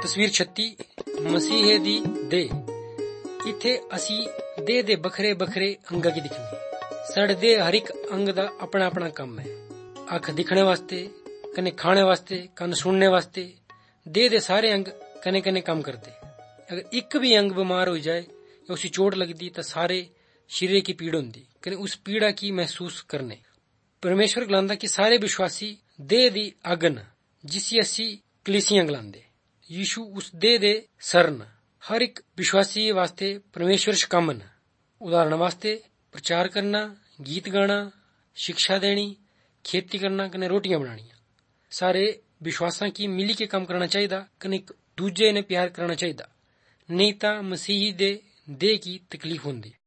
ਤਸਵੀਰ 36 ਮਸੀਹੇ ਦੀ ਦੇਹ। ਇੱਥੇ ਅਸੀਂ ਦੇਹ ਦੇ ਵੱਖਰੇ ਵੱਖਰੇ ਅੰਗਾਂ ਕੀ ਦਿਖਣੇ। ਸਾਡੇ ਦੇਹ ਹਰ ਇੱਕ ਅੰਗ ਦਾ ਆਪਣਾ ਆਪਣਾ ਕੰਮ ਹੈ। ਅੱਖ ਦਿਖਣੇ ਵਾਸਤੇ, कने खाने वास्ते, कन सुनने वास्ते। देह दे सारे अंग कने कने काम करते। अगर एक भी अंग बीमार हो जाए या उसी चोट लगती तो सारे शरीर की पीड़ होती, कने उस पीड़ा की महसूस करने। परमेश्वर गलांदा कि सारे विश्वासी देह दी अगन जिसी असी कलीसियां गलांदे। यीशु उस देह दे सरन। हर एक विश्वासी वास्ते परमेश्वर च कम न। उदाहरण वास्ते प्रचार करना, गीत गाना, शिक्षा देनी, खेती करना कने रोटियां बनानियां। सारे विश्वासां की मिली के काम करना चाहिए, कने एक दूजे ने प्यार करना चाहिए, नहीं तो मसीही दे देह की तकलीफ होंदी।